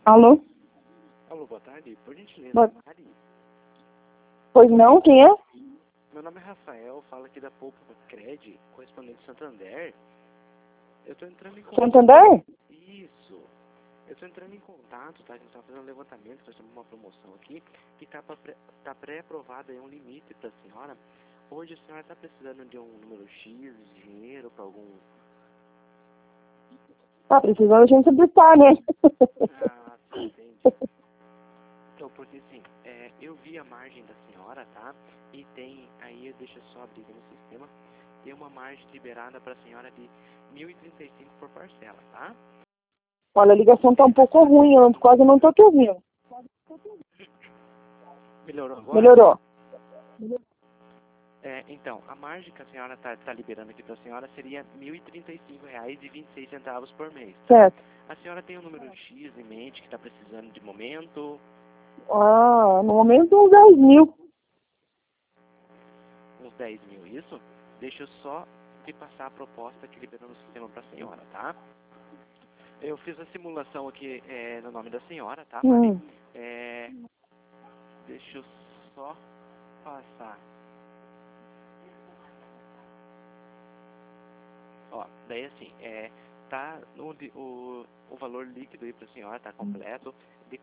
Alô? Alô, boa tarde. Por gentileza, Boa... Mari. Pois não, quem é? Meu nome é Rafael, falo aqui da Poupa Cred, correspondente de Santander. Eu tô entrando em contato... Santander? Isso. Eu tô entrando em contato, tá? A gente tá fazendo um levantamento, nós temos uma promoção aqui, que tá pré-aprovada aí um limite pra senhora. Hoje a senhora tá precisando de um número X de dinheiro pra algum... Tá precisando a gente habilitar, né? Ah, sim, entendi. Então, porque assim, eu vi a margem da senhora, tá? E tem, aí deixa eu só abrir aqui no sistema, tem uma margem liberada para a senhora de 1.035 por parcela, tá? Olha, a ligação tá um pouco ruim, eu quase não tô te ouvindo. Melhorou agora? Melhorou. Então, a margem que a senhora tá liberando aqui para a senhora seria R$ 1.035,26 por mês. Tá? Certo. A senhora tem um número X em mente que está precisando de momento? Ah, no momento uns 10 mil. Uns 10 mil, isso? Deixa eu só te passar a proposta que liberou no sistema para a senhora, tá? Eu fiz a simulação aqui no nome da senhora, tá, Mari? Deixa eu só passar. Ó, daí assim, tá o valor líquido aí pra senhora, tá completo, de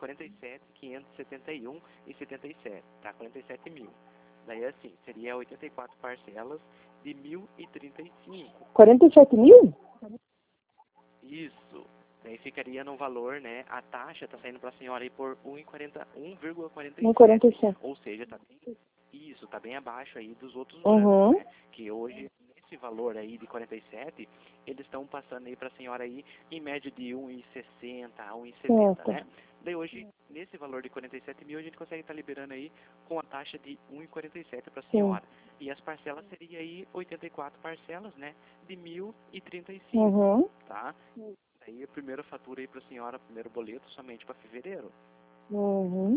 47.571,77, tá? 47 mil. Daí assim, seria 84 parcelas de 1.035. 47 mil? Isso. Daí ficaria no valor, né? A taxa tá saindo pra senhora aí por 1,47. 1,47. Ou seja, tá bem, isso, tá bem abaixo aí dos outros Uhum. bancos, né? Que hoje, nesse valor aí de 47, eles estão passando aí pra senhora aí em média de 1,60 a 1,70, né? Daí hoje, nesse valor de 47 mil, a gente consegue estar liberando aí com a taxa de 1,47 pra senhora. E as parcelas seria aí 84 parcelas, né? De 1.035, Uhum. tá? Aí a primeira fatura aí pra senhora, primeiro boleto, somente para fevereiro. Uhum.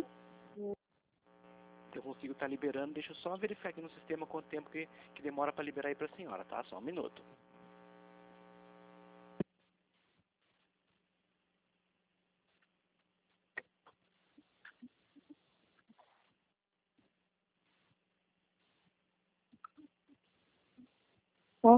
Eu consigo estar liberando, deixa eu só verificar aqui no sistema quanto tempo que demora para liberar aí pra senhora, tá? Só um minuto. Ó.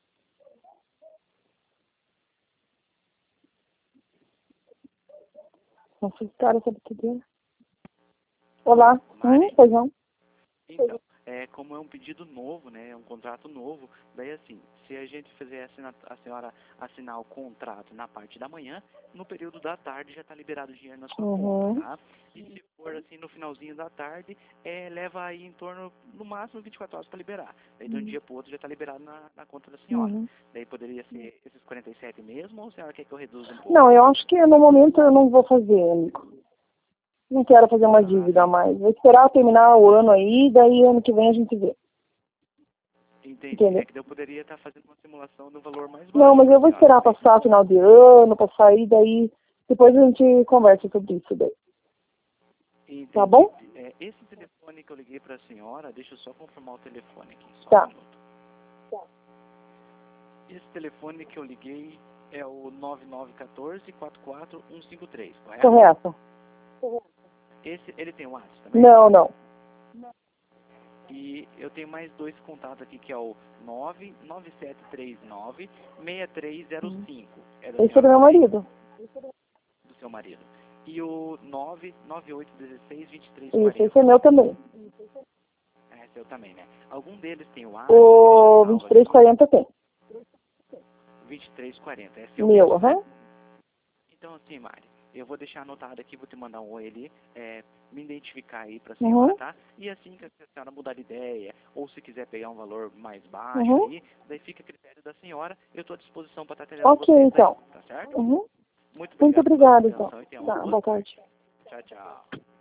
Nossa, cara, sabe o que é? Olá. Mari? Pois não. Então, como é um pedido novo, né, é um contrato novo, daí assim, se a gente fizer a senhora assinar o contrato na parte da manhã, no período da tarde já está liberado o dinheiro na sua conta, tá? E se for assim no finalzinho da tarde, leva aí em torno, no máximo, 24 horas para liberar. Daí de um dia para o outro já está liberado na conta da senhora. Daí poderia ser esses 47 mesmo, ou a senhora quer que eu reduza um pouco? Não, eu acho que no momento eu não vou fazer, amigo. Não quero fazer uma dívida a mais. Vou esperar terminar o ano aí, daí ano que vem a gente vê. Entendi. Entendeu? É que eu poderia estar fazendo uma simulação no valor mais baixo. Não, mas eu vou pra senhora, esperar passar final de ano, passar aí, daí depois a gente conversa sobre isso daí. Entendi. Tá bom? Esse telefone que eu liguei para a senhora, deixa eu só confirmar o telefone aqui, só Tá. um minuto. Esse telefone que eu liguei é o 9914-44153, correto? Correto. Ele tem WhatsApp também? Não, não. E eu tenho mais dois contatos aqui, que é o 99739-6305. Esse é do meu marido. Do seu marido. E o 99816-2340. Isso, esse é meu também. É seu também, né? Algum deles tem o O 2340 tem. 2340, é seu Meu, mesmo, né? aham. Então assim, Mari, eu vou deixar anotado aqui, vou te mandar um oi ali, me identificar aí pra senhora, tá? E assim que a senhora mudar de ideia, ou se quiser pegar um valor mais baixo aí, daí fica a critério da senhora, eu tô à disposição para estar atendendo vocês aí, então. tá certo? Muito Muito obrigado pela sua obrigada, então. atenção e tenha uma Tá, boa boa tarde. tarde. Tchau, tchau.